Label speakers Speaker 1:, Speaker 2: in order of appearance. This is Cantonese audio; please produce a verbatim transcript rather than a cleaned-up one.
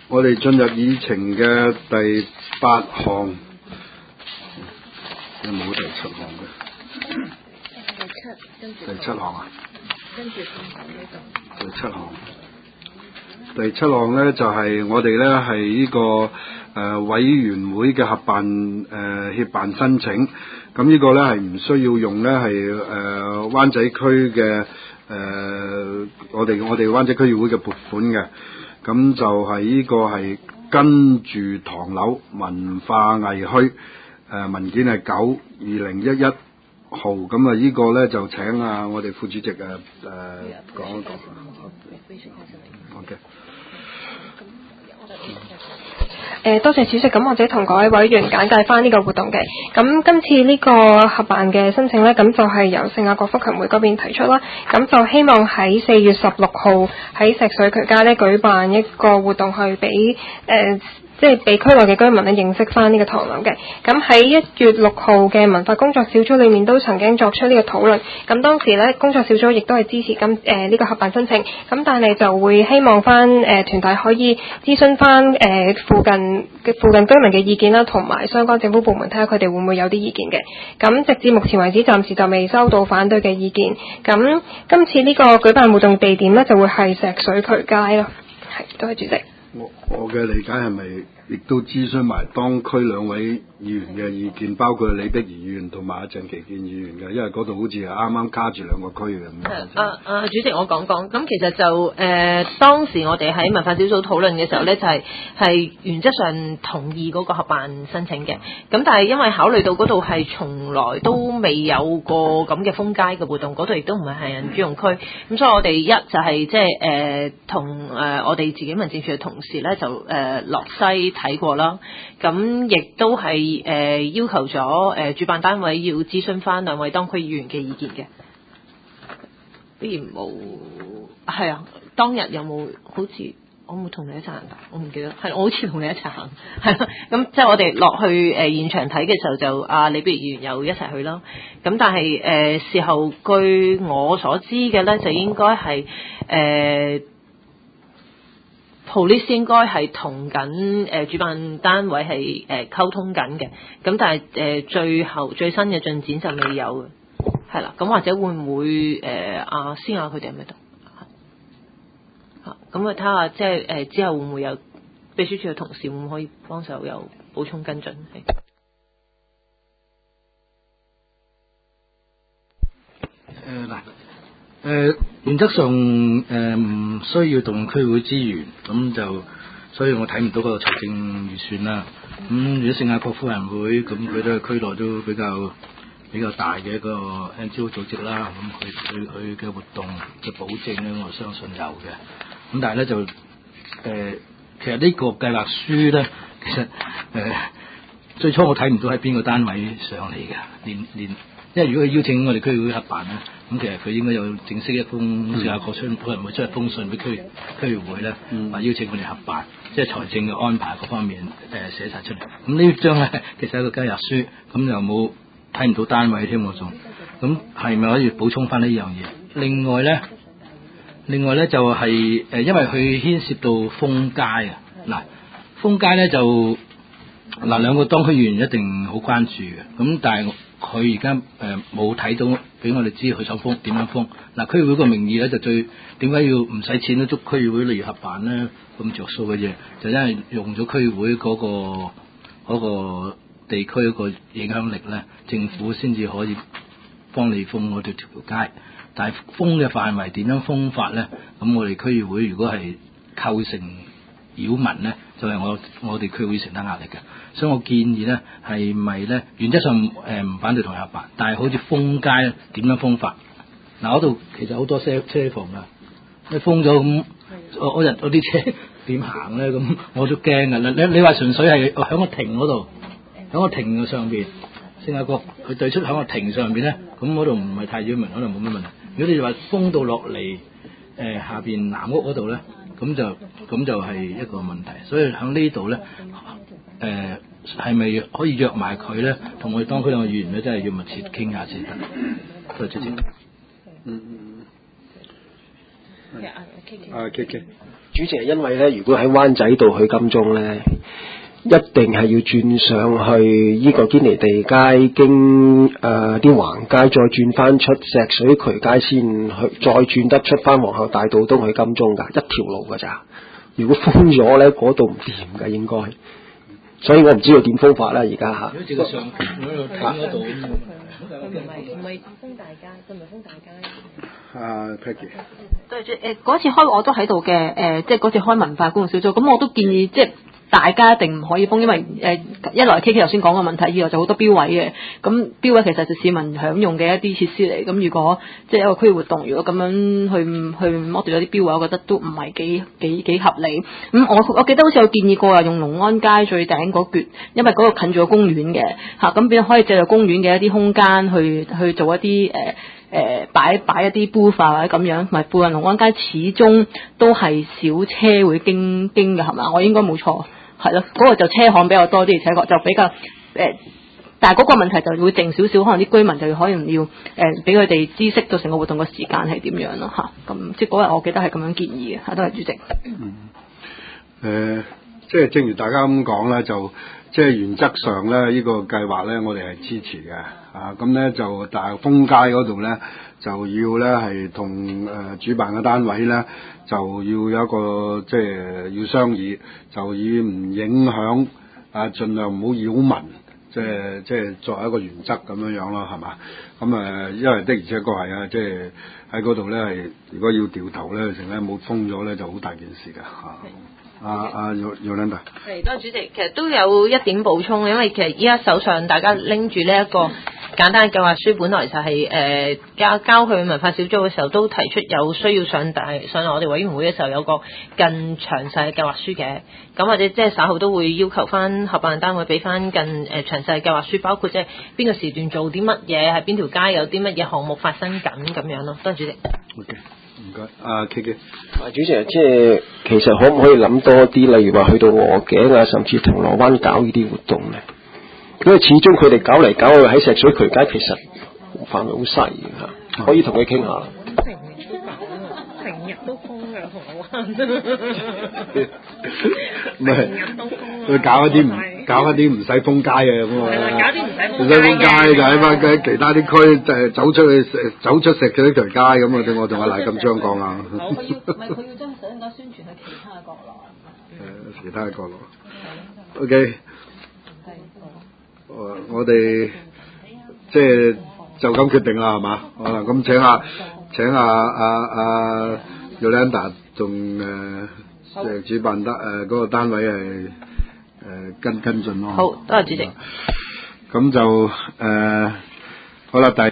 Speaker 1: 我哋進入議程嘅第八項，有冇第七項嘅？
Speaker 2: 第七，跟住
Speaker 1: 第七項啊？
Speaker 2: 跟住放喺呢度。
Speaker 1: 第七項，第七項咧就係、是、我哋咧係呢個誒、呃、委員會嘅合辦誒、呃、協辦申請，咁呢個咧係唔需要用咧係誒灣仔區嘅誒我哋我哋灣仔區議會嘅撥款嘅。咁就係呢個係跟住唐樓文化藝墟誒、呃、文件係九二零一一號，咁啊呢個咧就請啊我哋副主席誒誒講一講。OK。
Speaker 3: 誒多謝主席，咁或者同各位委員簡介翻呢個活動嘅。咁今次呢個合辦嘅申請呢，咁就係由聖雅各福群會嗰邊提出啦。咁就希望喺四月十六號喺石水渠街呢舉辦一個活動，去俾誒即係俾區內嘅居民咧認識翻呢個唐樓嘅。咁喺一月六號嘅文化工作小組裏面都曾經作出呢個討論。咁當時呢，工作小組亦都係支持今誒呢個合辦申請。咁但係就會希望翻誒、呃、團體可以諮詢翻誒、呃、附近嘅附近居民嘅意見啦，同埋相關政府部門睇下佢哋會唔會有啲意見嘅。咁直至目前為止，暫時就未收到反對嘅意見。咁今次呢個舉辦活動地點呢，就會係石水渠街咯。係，多謝主席。
Speaker 1: 我我嘅理解係咪亦都諮詢埋當區兩位議員嘅意見，包括李碧儀議員同埋阿鄭其健議員嘅，因為嗰度好似係啱啱卡住兩個區嘅咁。
Speaker 4: 啊啊，主席我講講，咁其實就誒、呃、當時我哋喺文化小組討論嘅時候咧，就係、是、係原則上同意嗰個合辦申請嘅。咁但係因為考慮到嗰度係從來都未有過咁嘅封街嘅活動，嗰度亦都唔係行人專用區，咁所以我哋一就係即係誒同誒我哋自己民政處嘅同事咧就誒、呃、落西睇過啦。咁亦都係誒、呃、要求咗誒、呃、主辦單位要諮詢翻兩位當區議員嘅意見嘅。不如冇係啊？當日有冇好似我冇同你一齊行？我唔記得係我好似同你一齊行係啦。咁即係我哋落去誒、呃、現場睇嘅時候就，就阿李碧儀議員又一齊去啦。咁但係誒、呃、事後據我所知嘅咧，就應該係誒。呃police 應該係同緊誒主辦單位係誒溝通緊嘅，咁但係誒、呃、最後最新嘅進展就未有嘅，係啦，咁或者會唔會誒阿思雅佢哋喺咪度？嚇，咁啊睇下即係誒之後會唔會有秘書處嘅同事會唔會可以幫手有補充跟進？係。
Speaker 5: 誒嗱。誒、呃、原則上誒唔、呃、需要動用區會資源，咁就所以我睇唔到嗰個財政預算啦。咁、嗯、如果聖雅各福人會，咁佢都係區內都比較比較大嘅一個 N G O 組織啦。咁佢佢佢嘅活動嘅保證咧，我相信有嘅。咁但係咧就誒、呃，其實呢個計劃書咧，其實誒、呃、最初我睇唔到喺邊個單位上嚟嘅，連連。因為如果佢邀請我哋區議會合辦咧，咁其實佢應該有正式一封聖雅各出可能會出一封信俾區區議會咧，話、嗯、邀請我哋合辦，即係財政嘅安排各方面誒寫晒出嚟。咁呢張咧其實係個計劃書，咁又冇睇唔到單位添，我仲咁係咪可以補充翻呢樣嘢？另外咧，另外咧就係、是、誒，因為佢牽涉到封街啊，嗱封街咧就嗱兩個當區議員一定好關注嘅，咁但係佢而家誒冇睇到俾我哋知佢想封點樣封。嗱區議會個名義咧就最點解要唔使錢都捉區議會嚟合辦咧，咁着數嘅嘢，就因為用咗區議會嗰、嗰個嗰個地區嗰個影響力咧，政府先至可以幫你封嗰條條街。但係封嘅範圍點樣封法咧？咁我哋區議會如果係構成擾民咧，就係、是、我我哋區會承擔壓力嘅。所以我建議咧，係咪咧原則上誒唔、呃、反對同合辦，但係好似封街點樣封法？嗱嗰度其實好多車車房噶，你封咗咁，我日嗰啲車點行咧？咁我都驚噶。你你話純粹係喺個亭嗰度，喺個亭嘅上邊，聖雅各佢對出喺個亭上邊咧，咁嗰度唔係太擾民，可能冇乜問題。如果你話封到落嚟誒下邊南屋嗰度咧，咁就咁就係一個問題。所以喺呢度咧。誒係咪可以約埋佢咧？同我哋當區兩個議員咧，真係要密切傾下先得。多謝主席。嗯嗯。誒、
Speaker 1: 啊 K K，
Speaker 6: 主席，因為咧，如果喺灣仔道去金鐘咧，一定係要轉上去依個堅尼地街，經誒啲橫街，再轉翻出石水渠街先去，再轉得出翻皇后大道東去金鐘㗎，一條路㗎咋。如果封咗咧，嗰度唔掂㗎應該。所以我唔知道點封法啦，而家嚇。
Speaker 5: 如果直上嗰度睇嗰度，
Speaker 2: 佢唔係唔係封大街，佢唔係封大街。
Speaker 1: 啊 Peggy，
Speaker 7: 對住誒嗰次開我都喺度嘅，誒、呃、即係嗰次開文化公共小組，咁我都建議即係大家一定唔可以封，因為誒、呃、一來 K K 頭先講嘅問題，二來就好多標位嘅，咁標位其實就市民享用嘅一啲設施嚟，咁如果即係一個區域活動，如果咁樣去去剝奪咗啲標位，我覺得都唔係幾幾幾合理。咁我我記得好似有建議過啊，用龍安街最頂嗰橛，因為嗰個近住個公園嘅嚇，咁變可以借助公園嘅一啲空間去去做一啲誒。呃誒擺擺一啲 booth 或者咁樣，同埋附近龍安街始終都係小車會經經嘅係嘛？我應該冇錯，係咯，嗰、那個就車行比較多啲，而且確就比較誒、呃，但係嗰個問題就會靜少少，可能啲居民就可能要誒俾佢哋知悉到成個活動嘅時間係點樣咯嚇。咁即係嗰日我記得係咁樣建議嘅，都係主席。
Speaker 1: 嗯。誒、呃，即係正如大家咁講咧，就即係原則上咧，呢、這個計劃咧，我哋係支持嘅。啊，咁咧就但係封街嗰度咧，就要咧係同誒主辦嘅單位咧，就要有一個即係要商議，就以唔影響啊，盡量唔好擾民，即係即係作為一個原則咁樣樣咯，係嘛？咁誒，因為的而且確係啊，即係喺嗰度咧係，如果要掉頭咧，成咧冇封咗咧，就好大件事㗎嚇。啊啊，Yolanda，
Speaker 4: 係，多謝主席。其實都有一點補充，因為其實依家手上大家拎住呢一個簡單嘅計劃書，本來就係、是、誒、呃、交交去文化小組嘅時候，都提出有需要上大上我哋委員會嘅時候有個更詳細嘅計劃書嘅。咁或者即係稍後都會要求翻合辦單位俾翻更誒詳細嘅計劃書，包括即係邊個時段做啲乜嘢，係邊條街有啲乜嘢項目發生緊咁樣咯。多謝主席。
Speaker 1: OK。唔該，阿 K K。
Speaker 6: 啊，主席，即係其實可唔可以諗多啲，例如話去到鵝頸啊，甚至銅鑼灣搞呢啲活動咧？因為始終佢哋搞嚟搞去喺石水渠街，其實範圍好細嘅嚇，可以同佢傾下。
Speaker 2: 成日都搞啊，成日都封嘅銅鑼灣。
Speaker 1: 唔係，佢搞一啲唔搞一啲唔使封街嘅咁啊！
Speaker 2: 搞啲唔使
Speaker 1: 唔使封街就喺翻其他啲區，就係走出去走出石水渠街咁啊！對我同阿黎錦章講啊。
Speaker 7: 佢要唔係佢要將更加宣傳去其他嘅角落。
Speaker 1: 誒，其他嘅角落。OK。我我哋即係就咁決定啦，係嘛？好啦，咁請下請下阿阿 Yolanda 仲誒誒主辦得誒嗰個單位係誒跟跟進咯。
Speaker 4: 好，多謝主席。
Speaker 1: 咁就誒、呃、好啦，第。